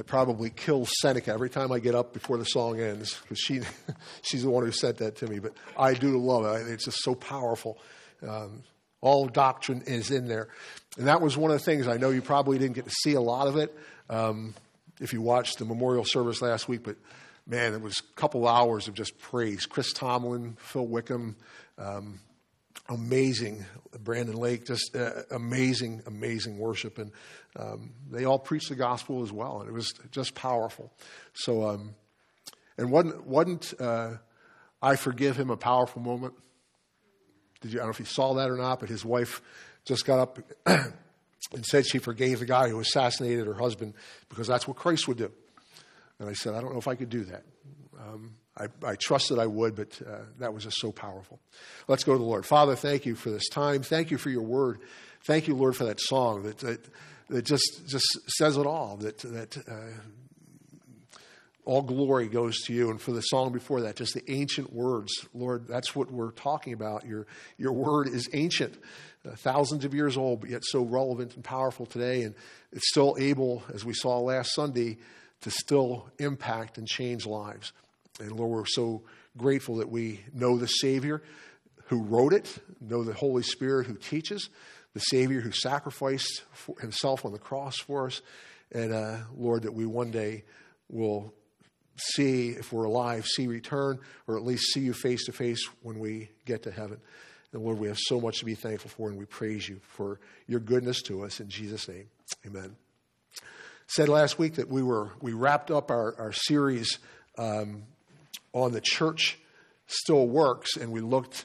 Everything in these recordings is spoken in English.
I probably kill Seneca every time I get up before the song ends, because she's the one who sent that to me. But I do love it. It's just so powerful. All doctrine is in there. And that was one of the things. I know you probably didn't get to see a lot of it if you watched the memorial service last week, but man, it was a couple hours of just praise. Chris Tomlin, Phil Wickham, amazing. Brandon Lake, just amazing worship. And they all preached the gospel as well. And it was just powerful. So, and wasn't I Forgive Him a powerful moment? I don't know if you saw that or not, but his wife just got up and said she forgave the guy who assassinated her husband because that's what Christ would do. And I said, I don't know if I could do that. I trusted I would, but that was just so powerful. Let's go to the Lord. Father, thank you for this time. Thank you for your word. Thank you, Lord, for that song that just says it all, that all glory goes to you. And for the song before that, just the ancient words. Lord, that's what we're talking about. Your word is ancient, thousands of years old, but yet so relevant and powerful today. And it's still able, as we saw last Sunday, to still impact and change lives. And Lord, we're so grateful that we know the Savior who wrote it, know the Holy Spirit who teaches, the Savior who sacrificed himself on the cross for us. And Lord, that we one day will see, if we're alive, see return, or at least see you face to face when we get to heaven. And Lord, we have so much to be thankful for, and we praise you for your goodness to us. In Jesus' name, amen. Said last week that we wrapped up our series on the church still works, and we looked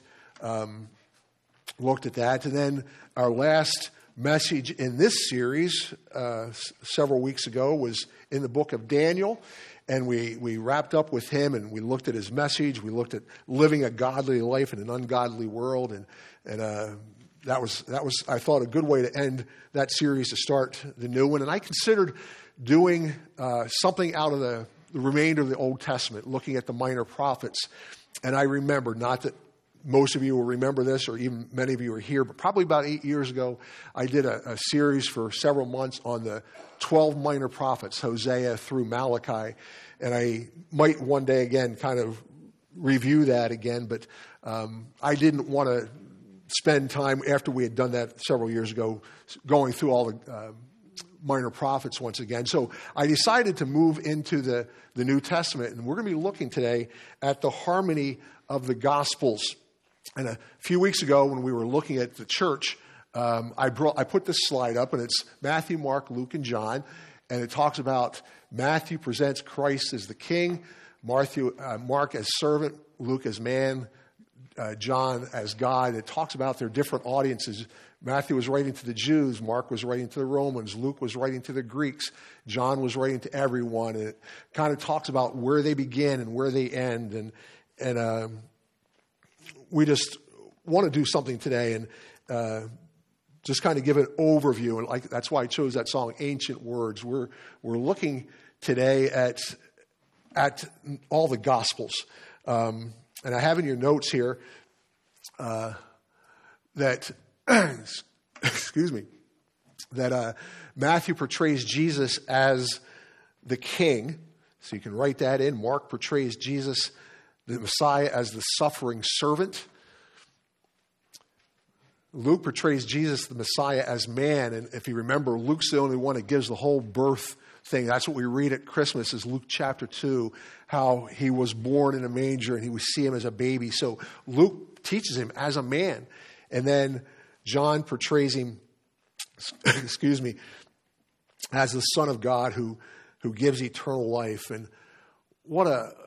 at that. And then our last message in this series several weeks ago was in the book of Daniel. And we wrapped up with him, and we looked at his message. We looked at living a godly life in an ungodly world, and that was I thought a good way to end that series to start the new one. And I considered doing something out of the remainder of the Old Testament, looking at the minor prophets. And I remember, not that most of you will remember this, or even many of you are here, but probably about 8 years ago, I did a series for several months on the 12 minor prophets, Hosea through Malachi. And I might one day again kind of review that again, but I didn't want to spend time after we had done that several years ago going through all the minor prophets once again. So I decided to move into the New Testament, and we're going to be looking today at the harmony of the Gospels. And a few weeks ago when we were looking at the church, I put this slide up, and it's Matthew, Mark, Luke, and John. And it talks about Matthew presents Christ as the king, Mark as servant, Luke as man, John as God. It talks about their different audiences. Matthew was writing to the Jews, Mark was writing to the Romans, Luke was writing to the Greeks, John was writing to everyone. And it kind of talks about where they begin and where they end. And we just want to do something today and just kind of give an overview. And that's why I chose that song, Ancient Words. We're looking today at all the Gospels. And I have in your notes here that, excuse me, that Matthew portrays Jesus as the king. So you can write that in. Mark portrays Jesus, the Messiah, as the suffering servant. Luke portrays Jesus, the Messiah, as man. And if you remember, Luke's the only one that gives the whole birth thing. That's what we read at Christmas, is Luke chapter 2, how he was born in a manger and he would see him as a baby. So Luke teaches him as a man. And then John portrays him, excuse me, as the Son of God who gives eternal life. And what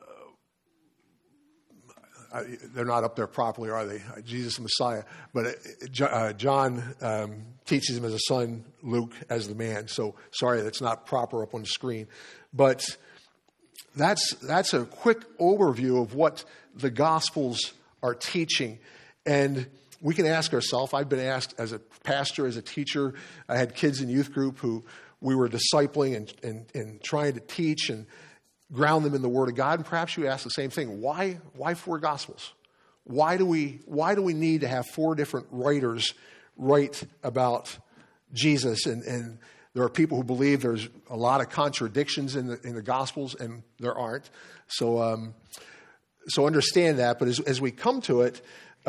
they're not up there properly, are they? Jesus the Messiah. But John teaches him as a son, Luke as the man. So sorry, that's not proper up on the screen. But that's a quick overview of what the Gospels are teaching. And we can ask ourselves, I've been asked as a pastor, as a teacher, I had kids in youth group who we were discipling and trying to teach and ground them in the Word of God. And perhaps you ask the same thing. Why 4 Gospels? Why do we need to have 4 different writers write about Jesus? And There are people who believe there's a lot of contradictions in the Gospels, and there aren't. So understand that. But as we come to it,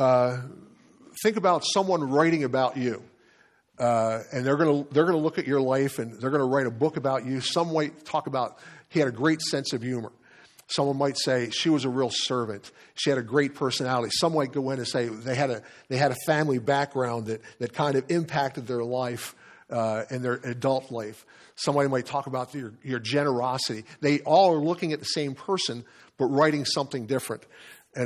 think about someone writing about you, and they're going to look at your life, and they're going to write a book about you. Some might talk about he had a great sense of humor. Someone might say she was a real servant. She had a great personality. Some might go in and say they had a family background that kind of impacted their life and their adult life. Somebody might talk about your generosity. They all are looking at the same person, but writing something different. And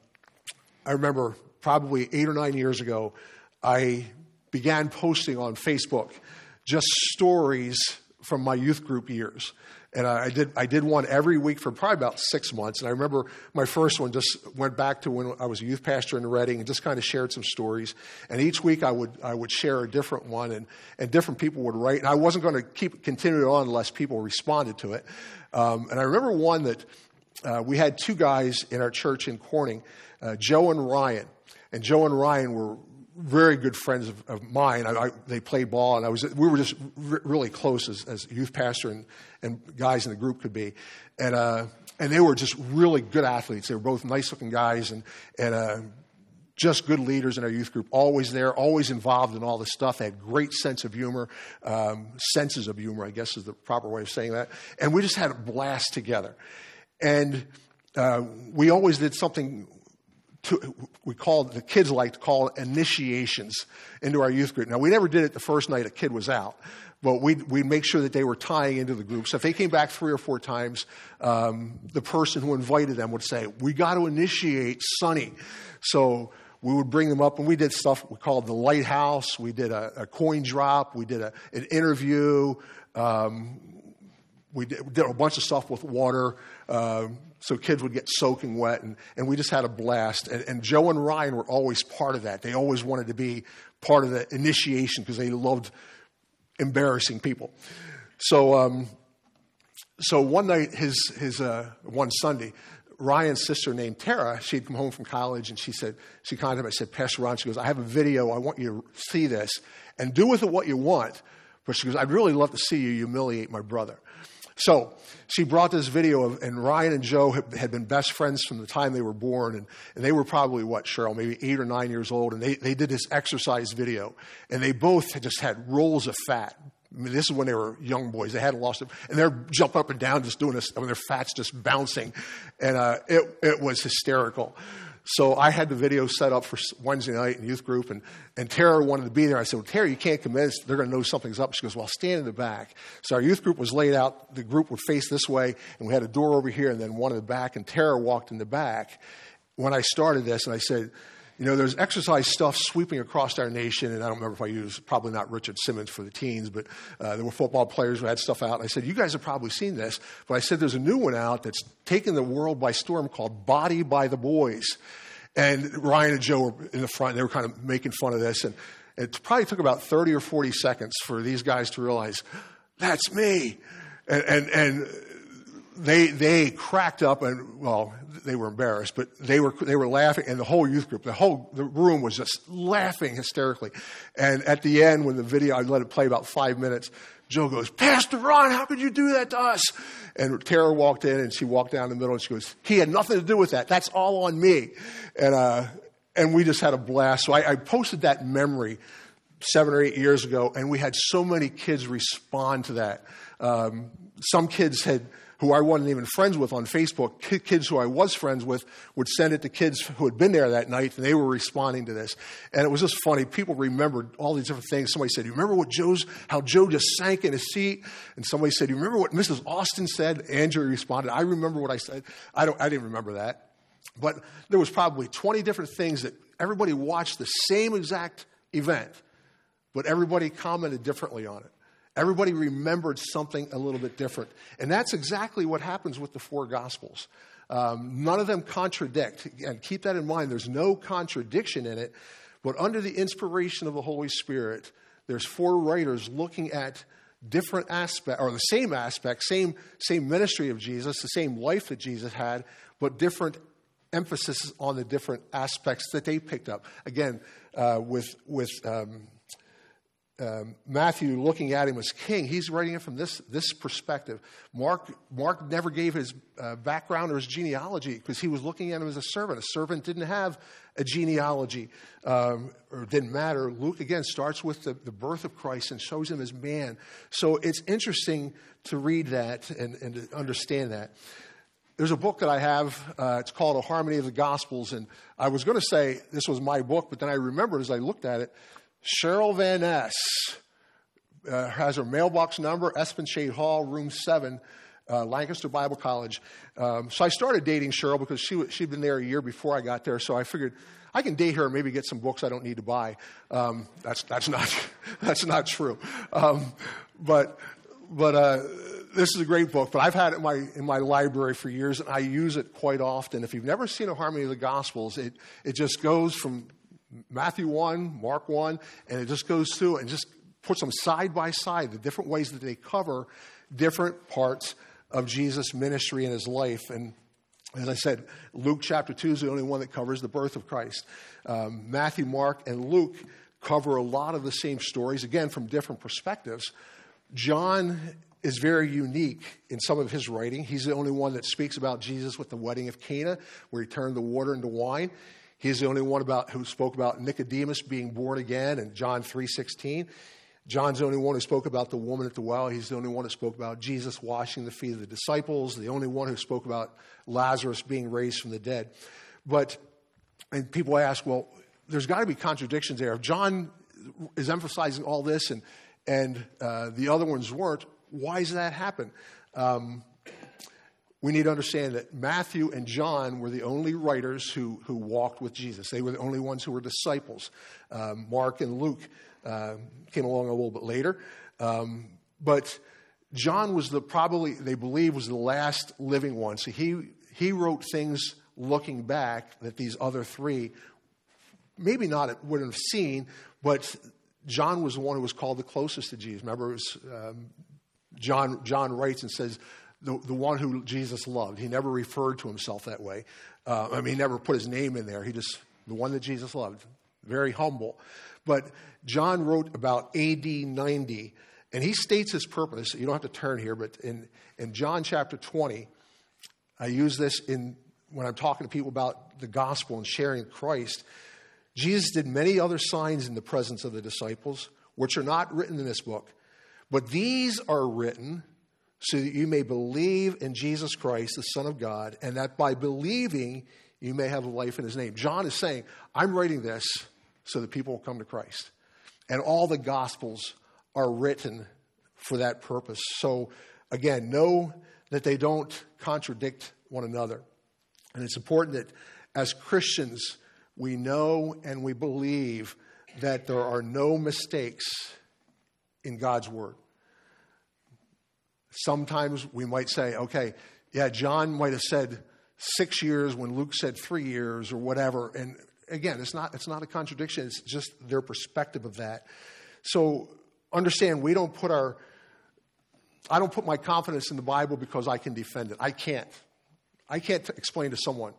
I remember probably 8 or 9 years ago, I began posting on Facebook just stories from my youth group years. And I did one every week for probably about 6 months. And I remember my first one just went back to when I was a youth pastor in Reading and just kind of shared some stories. And each week I would share a different one, and different people would write. And I wasn't going to continue it on unless people responded to it. And I remember one that we had 2 guys in our church in Corning, Joe and Ryan. And Joe and Ryan were very good friends of mine. They played ball, and we were just really close as youth pastor and guys in the group could be. And they were just really good athletes. They were both nice-looking guys and just good leaders in our youth group. Always there, always involved in all this stuff. They had great sense of humor, senses of humor, I guess is the proper way of saying that. And we just had a blast together. And we always did something. The kids like to call initiations into our youth group. Now, we never did it the first night a kid was out, but we'd make sure that they were tying into the group. So if they came back 3 or 4 times, the person who invited them would say, "We got to initiate Sonny." So we would bring them up, and we did stuff we called the Lighthouse. We did a coin drop. We did an interview. We did a bunch of stuff with water. So kids would get soaking wet, and we just had a blast. And Joe and Ryan were always part of that. They always wanted to be part of the initiation because they loved embarrassing people. So one night, one Sunday, Ryan's sister named Tara, she'd come home from college, and she contacted me. I said, "Pastor Ron," she goes, "I have a video. I want you to see this and do with it what you want." But she goes, "I'd really love to see you humiliate my brother." So she brought this video and Ryan and Joe had been best friends from the time they were born, and they were probably, Cheryl, maybe 8 or 9 years old, and they did this exercise video, and they both just had rolls of fat. I mean, this is when they were young boys. They hadn't lost it, and they're jumping up and down just doing this. I mean, their fat's just bouncing, and it was hysterical. So I had the video set up for Wednesday night in youth group, and Tara wanted to be there. I said, "Well, Tara, you can't come in. They're going to know something's up." She goes, "Well, stand in the back." So our youth group was laid out. The group would face this way, and we had a door over here and then one in the back, and Tara walked in the back. When I started this, and I said, there's exercise stuff sweeping across our nation, and I don't remember if I used, probably not Richard Simmons for the teens, but there were football players who had stuff out. And I said, "You guys have probably seen this," but I said, "There's a new one out that's taken the world by storm called Body by the Boys." And Ryan and Joe were in the front, and they were kind of making fun of this, and it probably took about 30 or 40 seconds for these guys to realize, "That's me." And they cracked up, and well, they were embarrassed, but they were laughing, and the whole youth group, the room was just laughing hysterically. And at the end, when the video, I let it play about 5 minutes, Joe goes, "Pastor Ron, how could you do that to us?" And Tara walked in, and she walked down the middle, and she goes, "He had nothing to do with that. That's all on me." And we just had a blast. So I posted that memory 7 or 8 years ago, and we had so many kids respond to that. Some kids who I wasn't even friends with on Facebook, kids who I was friends with, would send it to kids who had been there that night, and they were responding to this. And it was just funny. People remembered all these different things. Somebody said, "You remember how Joe just sank in his seat?" And somebody said, "You remember what Mrs. Austin said?" Andrew responded, "I remember what I said." I didn't remember that. But there was probably 20 different things that everybody watched the same exact event, but everybody commented differently on it. Everybody remembered something a little bit different. And that's exactly what happens with the 4 Gospels. None of them contradict. And keep that in mind. There's no contradiction in it. But under the inspiration of the Holy Spirit, there's 4 writers looking at different aspects, or the same aspect, same ministry of Jesus, the same life that Jesus had, but different emphasis on the different aspects that they picked up. Again, with Matthew looking at him as king, he's writing it from this perspective. Mark never gave his background or his genealogy because he was looking at him as a servant. A servant didn't have a genealogy or didn't matter. Luke, again, starts with the birth of Christ and shows him as man. So it's interesting to read that and to understand that. There's a book that I have. It's called A Harmony of the Gospels. And I was going to say this was my book, but then I remembered as I looked at it, Cheryl Van Ness has her mailbox number, Espen Shade Hall, room 7, Lancaster Bible College. So I started dating Cheryl because she'd been there a year before I got there. So I figured I can date her and maybe get some books I don't need to buy. That's not true. But this is a great book. But I've had it in my library for years, and I use it quite often. If you've never seen A Harmony of the Gospels, it just goes from Matthew 1, Mark 1, and it just goes through and just puts them side by side, the different ways that they cover different parts of Jesus' ministry and his life. And as I said, Luke chapter 2 is the only one that covers the birth of Christ. Matthew, Mark, and Luke cover a lot of the same stories, again, from different perspectives. John is very unique in some of his writing. He's the only one that speaks about Jesus with the wedding of Cana, where he turned the water into wine. He's the only one who spoke about Nicodemus being born again in John 3:16. John's the only one who spoke about the woman at the well. He's the only one who spoke about Jesus washing the feet of the disciples, the only one who spoke about Lazarus being raised from the dead. And people ask, well, there's got to be contradictions there. If John is emphasizing all this and the other ones weren't, why does that happen? We need to understand that Matthew and John were the only writers who walked with Jesus. They were the only ones who were disciples. Mark and Luke came along a little bit later. But John was they believe, was the last living one. So he wrote things looking back that these other three maybe not wouldn't have seen, but John was the one who was called the closest to Jesus. Remember, it was, John writes and says, the one who Jesus loved. He never referred to himself that way. He never put his name in there. He just, the one that Jesus loved. Very humble. But John wrote about AD 90, and he states his purpose. You don't have to turn here, but in John chapter 20, I use this when I'm talking to people about the gospel and sharing Christ. Jesus did many other signs in the presence of the disciples, which are not written in this book. But these are written so that you may believe in Jesus Christ, the Son of God, and that by believing you may have life in his name. John is saying, I'm writing this so that people will come to Christ. And all the Gospels are written for that purpose. So, again, know that they don't contradict one another. And it's important that as Christians, we know and we believe that there are no mistakes in God's Word. Sometimes we might say, okay, yeah, John might have said 6 years when Luke said 3 years or whatever. And again, it's not a contradiction. It's just their perspective of that. So understand, I don't put my confidence in the Bible because I can defend it. I can't explain to someone,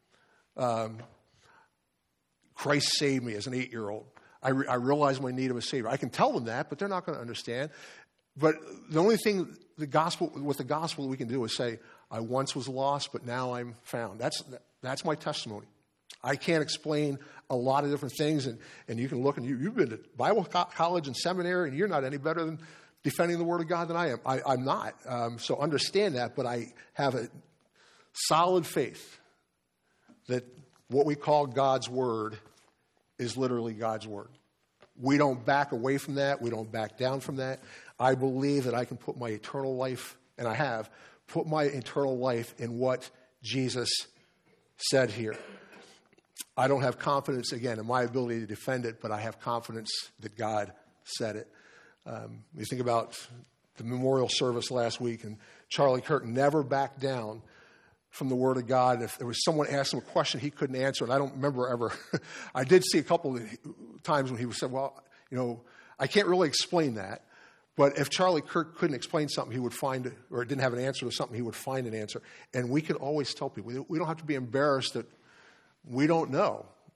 Christ saved me as an 8-year-old. I realize my need of a Savior. I can tell them that, but they're not going to understand. But the only thing with the gospel we can do is say, I once was lost, but now I'm found. That's my testimony. I can't explain a lot of different things, and you can look, and you've been to Bible college and seminary, and you're not any better than defending the Word of God than I am. I'm not. So understand that, but I have a solid faith that what we call God's Word is literally God's Word. We don't back away from that. We don't back down from that. I believe that I can put my eternal life, and I have, put my eternal life in what Jesus said here. I don't have confidence, again, in my ability to defend it, but I have confidence that God said it. You think about the memorial service last week, and Charlie Kirk never backed down from the Word of God. If there was someone asked him a question he couldn't answer, and I don't remember ever. I did see a couple of times when he said, well, I can't really explain that. But if Charlie Kirk couldn't explain something, he would find, or didn't have an answer to something, he would find an answer. And we can always tell people, we don't have to be embarrassed that we don't know.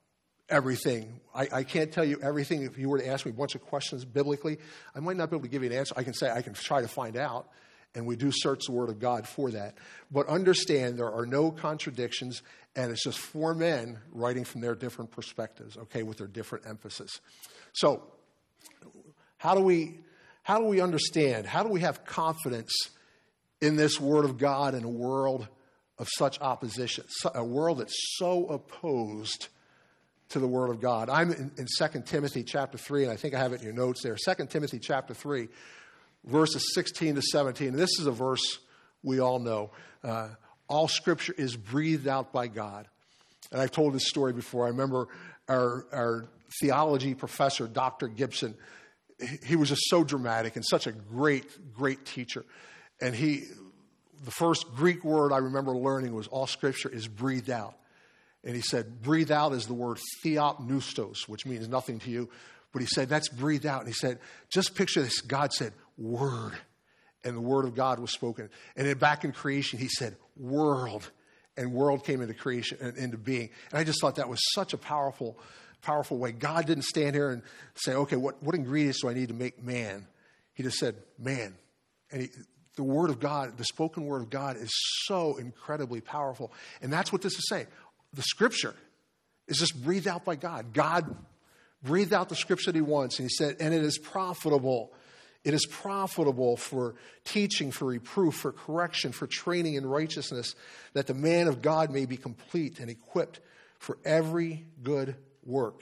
everything. I can't tell you everything. If you were to ask me a bunch of questions biblically, I might not be able to give you an answer. I can say I can try to find out, and we do search the Word of God for that. But understand there are no contradictions, and it's just four men writing from their different perspectives, okay, with their different emphasis. So, how do we understand? How do we have confidence in this Word of God in a world of such opposition, a world that's so opposed to the Word of God? I'm in 2 Timothy chapter 3, and I think I have it in your notes there. 2 Timothy chapter 3, verses 16 to 17. This is a verse we all know. All Scripture is breathed out by God. And I've told this story before. I remember our theology professor, Dr. Gibson. He was just so dramatic and such a great, great teacher. And the first Greek word I remember learning was all Scripture is breathed out. And he said, breathe out is the word theopneustos, which means nothing to you. But he said, that's breathed out. And he said, just picture this. God said, word. And the word of God was spoken. And then back in creation, he said, world. And world came into creation and into being. And I just thought that was such a powerful way. God didn't stand here and say, okay, what ingredients do I need to make man? He just said, man. And the word of God, the spoken word of God is so incredibly powerful. And that's what this is saying. The Scripture is just breathed out by God. God breathed out the Scripture that he wants. And he said, and it is profitable. It is profitable for teaching, for reproof, for correction, for training in righteousness, that the man of God may be complete and equipped for every good work.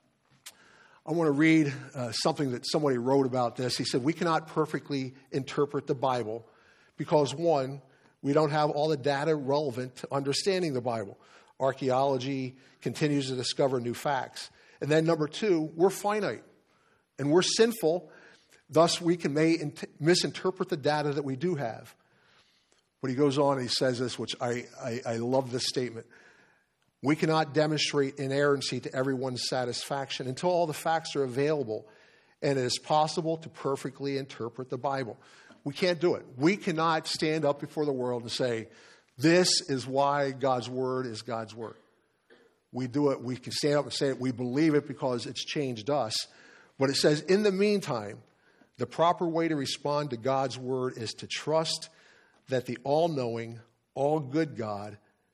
I want to read something that somebody wrote about this. He said, we cannot perfectly interpret the Bible because, one, we don't have all the data relevant to understanding the Bible. Archaeology continues to discover new facts. And then number two, we're finite and we're sinful. Thus, we can misinterpret the data that we do have. But he goes on and he says this, which I love this statement. We cannot demonstrate inerrancy to everyone's satisfaction until all the facts are available and it is possible to perfectly interpret the Bible. We can't do it. We cannot stand up before the world and say, this is why God's Word is God's Word. We do it. We can stand up and say it. We believe it because it's changed us. But it says, in the meantime, the proper way to respond to God's Word is to trust that the all-knowing, all-good God,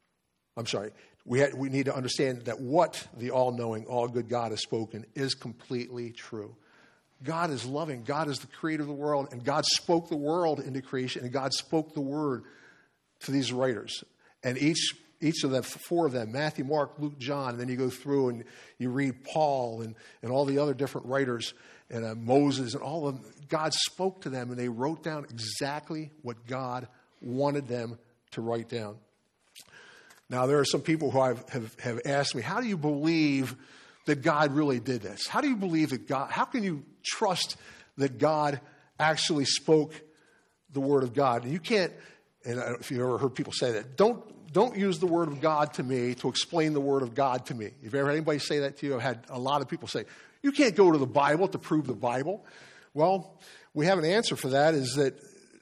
we need to understand that what the all-knowing, all-good God has spoken is completely true. God is loving. God is the creator of the world, and God spoke the world into creation, and God spoke the Word to these writers. And each of them, four of them, Matthew, Mark, Luke, John, and then you go through and you read Paul and all the other different writers, and Moses, and all of them, God spoke to them, and they wrote down exactly what God wanted them to write down. Now, there are some people who have asked me, how do you believe that God really did this? How do you believe that God, how can you trust that God actually spoke the Word of God? And you can't, and I don't know if you've ever heard people say that, don't use the Word of God to me to explain the Word of God to me. If you ever had anybody say that to you, I've had a lot of people say, you can't go to the Bible to prove the Bible. Well, we have an answer for that, is that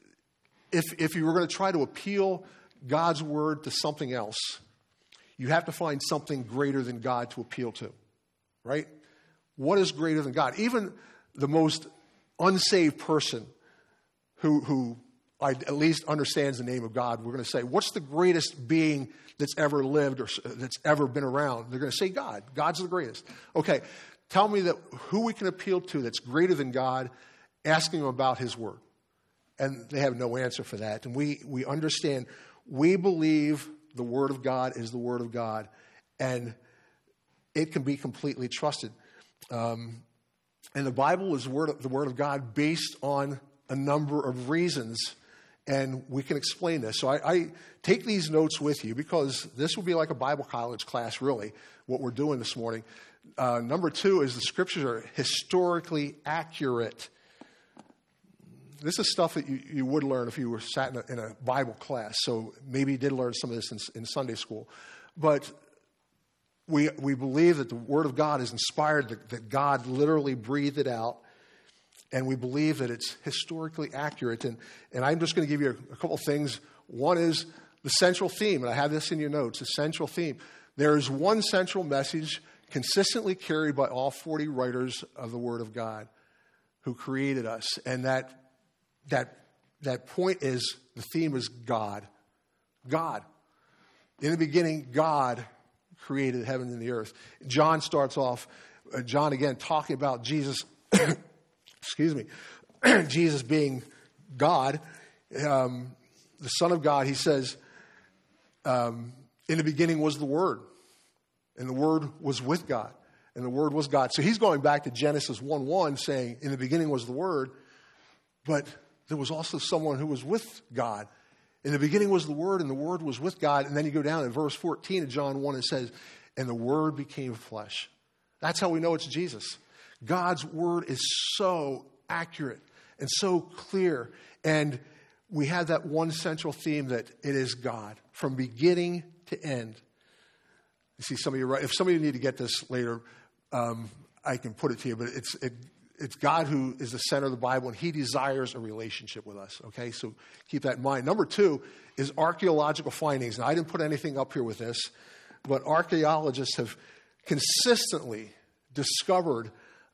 if you were going to try to appeal God's Word to something else, you have to find something greater than God to appeal to, right? What is greater than God? Even the most unsaved person who at least understands the name of God, we're going to say, what's the greatest being that's ever lived or that's ever been around? They're going to say God. God's the greatest. Okay, tell me who we can appeal to that's greater than God, asking him about his Word. And they have no answer for that. And we understand, we believe the Word of God is the Word of God, and it can be completely trusted. And the Bible is the Word of God based on a number of reasons, and we can explain this. So I take these notes with you because this will be like a Bible college class, really, what we're doing this morning. Number two is the Scriptures are historically accurate. This is stuff that you would learn if you were sat in a Bible class. So maybe you did learn some of this in Sunday school. But we believe that the Word of God is inspired, that God literally breathed it out. And we believe that it's historically accurate. And I'm just going to give you a couple things. One is the central theme, and I have this in your notes, the central theme. There is one central message consistently carried by all 40 writers of the Word of God who created us. And that point is, the theme is God. God. In the beginning, God created heaven and the earth. John starts off, John again, talking about Jesus, excuse me, Jesus being God, the Son of God. He says, in the beginning was the Word, and the Word was with God, and the Word was God. So he's going back to Genesis 1:1, saying, in the beginning was the Word, but there was also someone who was with God. In the beginning was the Word, and the Word was with God. And then you go down in verse 14 of John 1, it says, and the Word became flesh. That's how we know it's Jesus. God's Word is so accurate and so clear. And we have that one central theme that it is God from beginning to end. You see, some of you, if some of you need to get this later, I can put it to you, but it's God who is the center of the Bible, and he desires a relationship with us, okay? So keep that in mind. Number 2 is archaeological findings. Now, I didn't put anything up here with this, but archaeologists have consistently discovered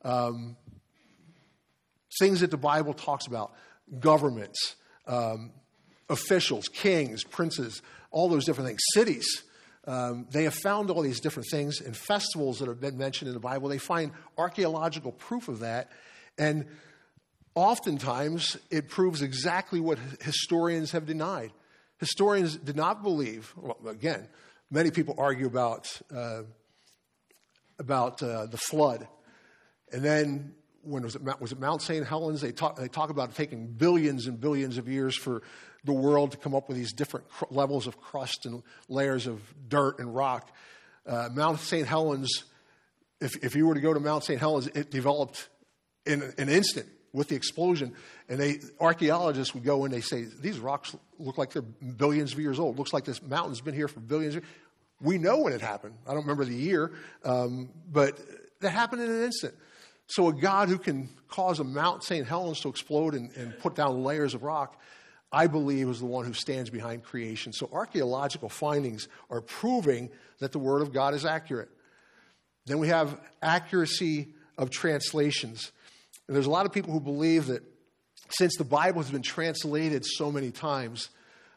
things that the Bible talks about, governments, officials, kings, princes, all those different things, cities. They have found all these different things in festivals that have been mentioned in the Bible. They find archaeological proof of that. And oftentimes it proves exactly what historians have denied. Historians did not believe, well, again, many people argue about the flood. And then when was it Mount St. Helens? They talk about it taking billions and billions of years for the world to come up with these different levels of crust and layers of dirt and rock. Mount St. Helens, if you were to go to Mount St. Helens, it developed in an instant with the explosion. And archaeologists would go in, they say, these rocks look like they're billions of years old. Looks like this mountain's been here for billions of years. We know when it happened. I don't remember the year, but that happened in an instant. So a God who can cause a Mount St. Helens to explode and put down layers of rock, I believe, is the one who stands behind creation. So archaeological findings are proving that the Word of God is accurate. Then we have accuracy of translations. And there's a lot of people who believe that since the Bible has been translated so many times,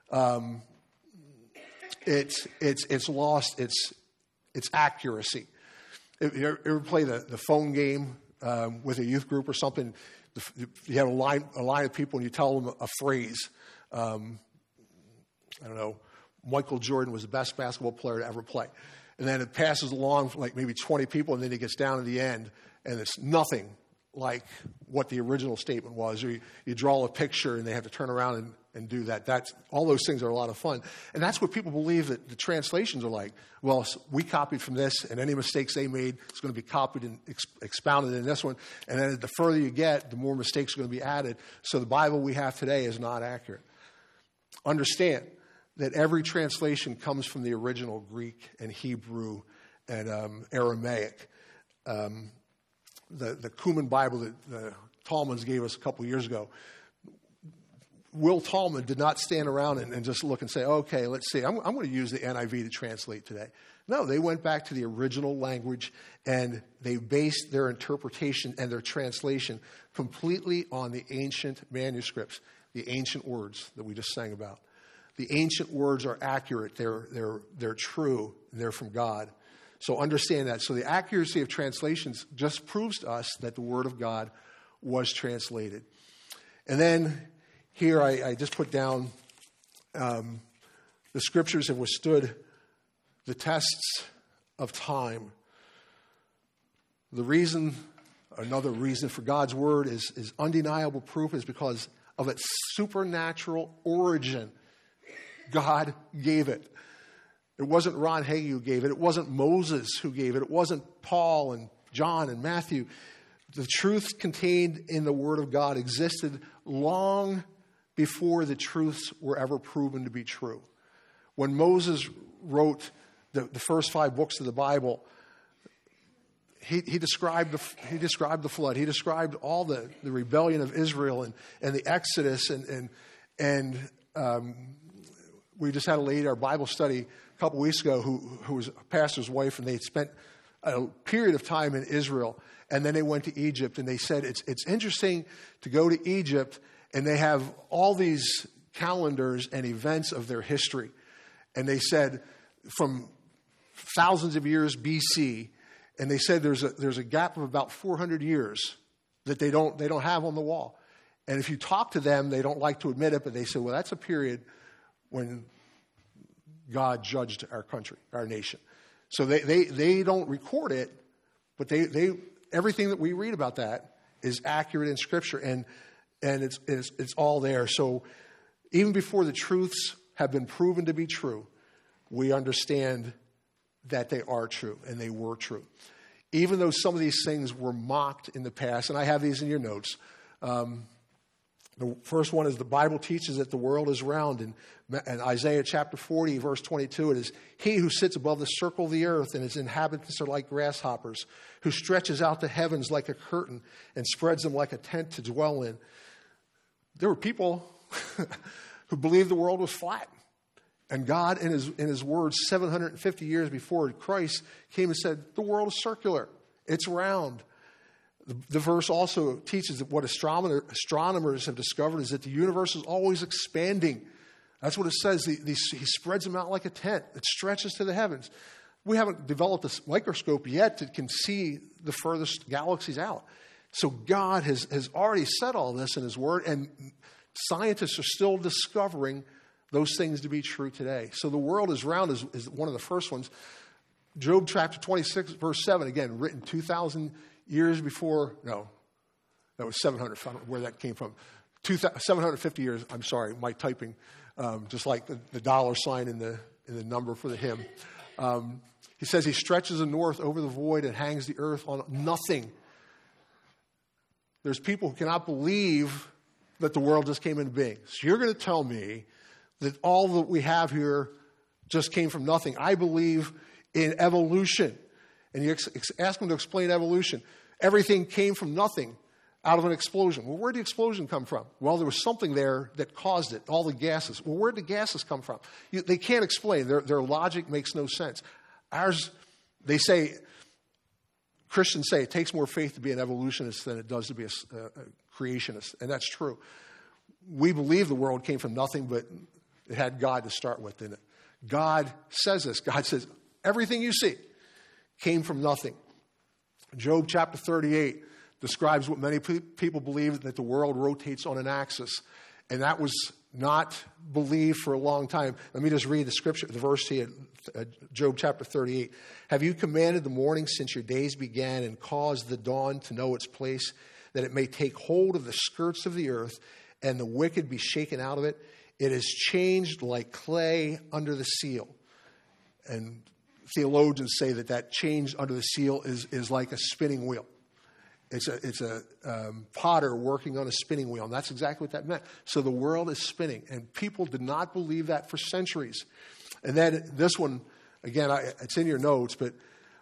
it's lost its accuracy. If you ever play the phone game with a youth group or something, you have a line of people and you tell them a phrase. I don't know, Michael Jordan was the best basketball player to ever play. And then it passes along for like maybe 20 people, and then it gets down to the end, and it's nothing like what the original statement was. Or you draw a picture, and they have to turn around and do that. All those things are a lot of fun. And that's what people believe that the translations are like. Well, we copied from this, and any mistakes they made is going to be copied and expounded in this one. And then the further you get, the more mistakes are going to be added. So the Bible we have today is not accurate. Understand that every translation comes from the original Greek and Hebrew and Aramaic. The Cuman Bible that the Tallmans gave us a couple years ago, Will Tallman did not stand around and just look and say, okay, let's see, I'm going to use the NIV to translate today. No, they went back to the original language, and they based their interpretation and their translation completely on the ancient manuscripts, the ancient words that we just sang about. The ancient words are accurate. They're true. And they're from God. So understand that. So the accuracy of translations just proves to us that the Word of God was translated. And then here I just put down the Scriptures have withstood the tests of time. Another reason for God's Word is undeniable proof is because of its supernatural origin. God gave it. It wasn't Ron Hagee who gave it. It wasn't Moses who gave it. It wasn't Paul and John and Matthew. The truth contained in the Word of God existed long before the truths were ever proven to be true. When Moses wrote the first 5 books of the Bible, he described the flood. He described all the rebellion of Israel and the Exodus and we just had a lady at our Bible study a couple weeks ago who was a pastor's wife, and they had spent a period of time in Israel, and then they went to Egypt, and they said it's interesting to go to Egypt, and they have all these calendars and events of their history. And they said from thousands of years BC, and they said there's a gap of about 400 years that they don't have on the wall. And if you talk to them, they don't like to admit it, but they say, well, that's a period when God judged our country, our nation. So they don't record it, but they everything that we read about that is accurate in Scripture, and it's all there. So even before the truths have been proven to be true, we understand that they are true, and they were true. Even though some of these things were mocked in the past, and I have these in your notes. The first one is the Bible teaches that the world is round. And Isaiah chapter 40, verse 22, it is, he who sits above the circle of the earth and its inhabitants are like grasshoppers, who stretches out the heavens like a curtain and spreads them like a tent to dwell in. There were people who believed the world was flat. And God, in his words, 750 years before Christ, came and said, the world is circular. It's round. The verse also teaches that what astronomers have discovered is that the universe is always expanding. That's what it says. He spreads them out like a tent. It stretches to the heavens. We haven't developed a microscope yet that can see the furthest galaxies out. So God has already said all this in his word, and scientists are still discovering those things to be true today. So the world is round is one of the first ones. Job chapter 26, verse 7, again, written 2,000 years before, no, that was 700, I don't know where that came from. 750 years, I'm sorry, my typing, just like the dollar sign in the number for the hymn. He says he stretches the north over the void and hangs the earth on nothing. There's people who cannot believe that the world just came into being. So you're going to tell me that all that we have here just came from nothing. I believe in evolution. And you ask them to explain evolution. Everything came from nothing out of an explosion. Well, where did the explosion come from? Well, there was something there that caused it, all the gases. Well, where did the gases come from? They can't explain. Their logic makes no sense. They say, Christians say it takes more faith to be an evolutionist than it does to be a creationist. And that's true. We believe the world came from nothing, but it had God to start with, didn't it? God says this. God says, everything you see came from nothing. Job chapter 38 describes what many people believe, that the world rotates on an axis. And that was not believed for a long time. Let me just read the scripture, the verse here, Job chapter 38. Have you commanded the morning since your days began and caused the dawn to know its place, that it may take hold of the skirts of the earth and the wicked be shaken out of it? It is changed like clay under the seal. And theologians say that change under the seal is like a spinning wheel. It's a potter working on a spinning wheel, and that's exactly what that meant. So the world is spinning, and people did not believe that for centuries. And then this one, again, it's in your notes, but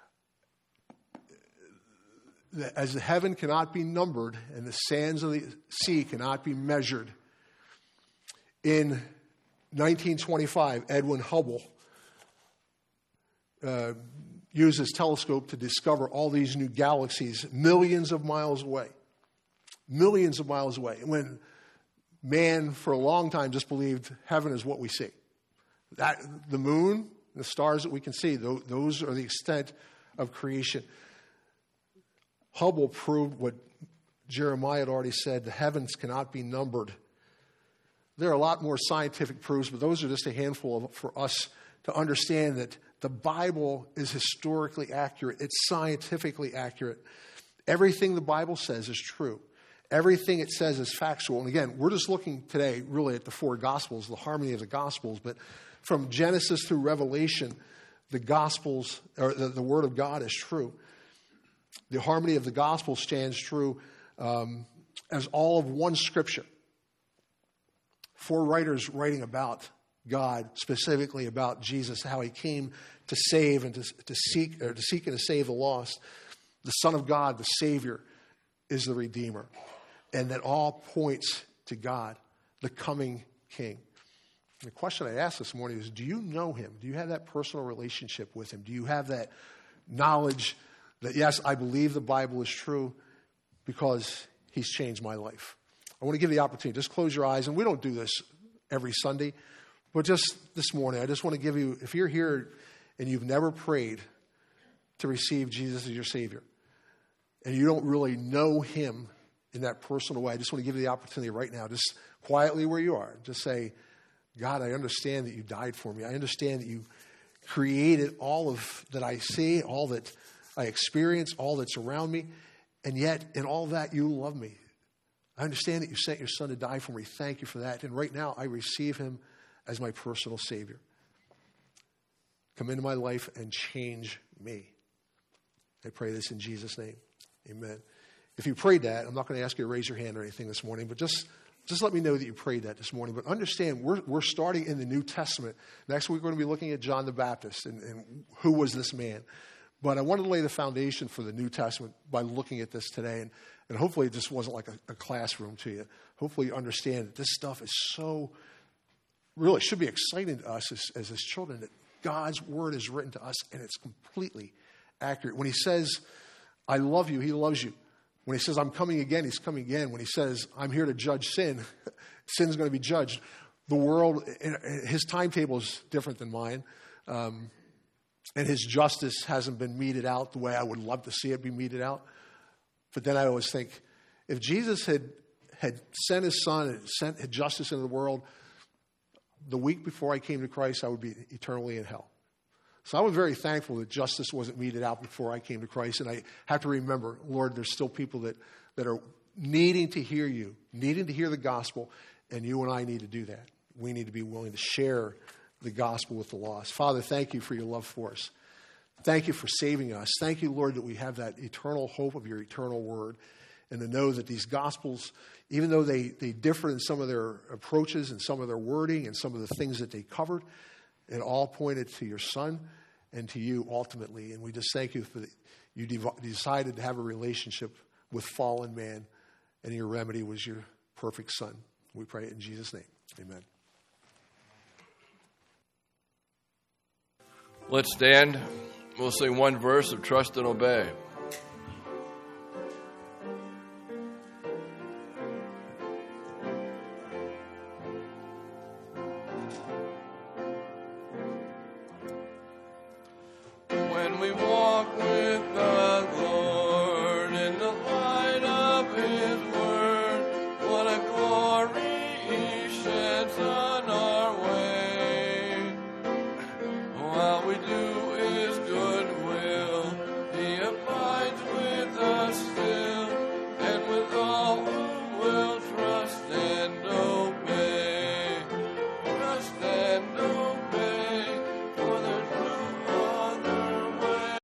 as the heaven cannot be numbered and the sands of the sea cannot be measured, in 1925, Edwin Hubble used his telescope to discover all these new galaxies millions of miles away. Millions of miles away. When man, for a long time, just believed heaven is what we see. That the moon, the stars that we can see, those are the extent of creation. Hubble proved what Jeremiah had already said, the heavens cannot be numbered. There are a lot more scientific proofs, but those are just a handful for us to understand that the Bible is historically accurate. It's scientifically accurate. Everything the Bible says is true. Everything it says is factual. And again, we're just looking today really at the four Gospels, the harmony of the Gospels. But from Genesis through Revelation, the Gospels, or the Word of God is true. The harmony of the Gospel stands true as all of one Scripture. Four writers writing about God, specifically about Jesus, how he came to save and to seek and to save the lost. The Son of God, the Savior, is the Redeemer. And that all points to God, the coming King. The question I asked this morning is, do you know him? Do you have that personal relationship with him? Do you have that knowledge That yes, I believe the Bible is true because he's changed my life. I want to give you the opportunity. Just close your eyes, and we don't do this every Sunday, but just this morning, I just want to give you, if you're here and you've never prayed to receive Jesus as your Savior, and you don't really know him in that personal way, I just want to give you the opportunity right now, just quietly where you are, just say, God, I understand that you died for me. I understand that you created all of that I see, all that I experience, all that's around me, and yet in all that you love me. I understand that you sent your son to die for me. Thank you for that. And right now I receive him as my personal Savior. Come into my life and change me. I pray this in Jesus' name. Amen. If you prayed that, I'm not going to ask you to raise your hand or anything this morning, but just let me know that you prayed that this morning. But understand, we're starting in the New Testament. Next week, we're going to be looking at John the Baptist and who was this man. But I wanted to lay the foundation for the New Testament by looking at this today. And hopefully it just wasn't like a classroom to you. Hopefully you understand that this stuff is so, really should be exciting to us as his children, that God's word is written to us and it's completely accurate. When he says, I love you, he loves you. When he says, I'm coming again, he's coming again. When he says, I'm here to judge sin, sin's going to be judged. The world, his timetable is different than mine. And his justice hasn't been meted out the way I would love to see it be meted out. But then I always think, if Jesus had sent his son and sent justice into the world, the week before I came to Christ, I would be eternally in hell. So I was very thankful that justice wasn't meted out before I came to Christ. And I have to remember, Lord, there's still people that are needing to hear you, needing to hear the gospel, and you and I need to do that. We need to be willing to share the gospel with the lost. Father, thank you for your love for us. Thank you for saving us. Thank you, Lord, that we have that eternal hope of your eternal word, and to know that these gospels, even though they differ in some of their approaches and some of their wording and some of the things that they covered, it all pointed to your son and to you ultimately. And we just thank you for that you decided to have a relationship with fallen man, and your remedy was your perfect son. We pray it in Jesus' name. Amen. Let's stand. We'll sing one verse of Trust and Obey. When we walk with